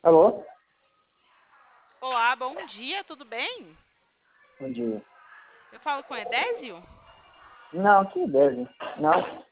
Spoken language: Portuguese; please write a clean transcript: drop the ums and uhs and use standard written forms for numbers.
Alô? Olá, bom dia, tudo bem? Bom dia. Eu falo com Edésio? Não, que deve. Não.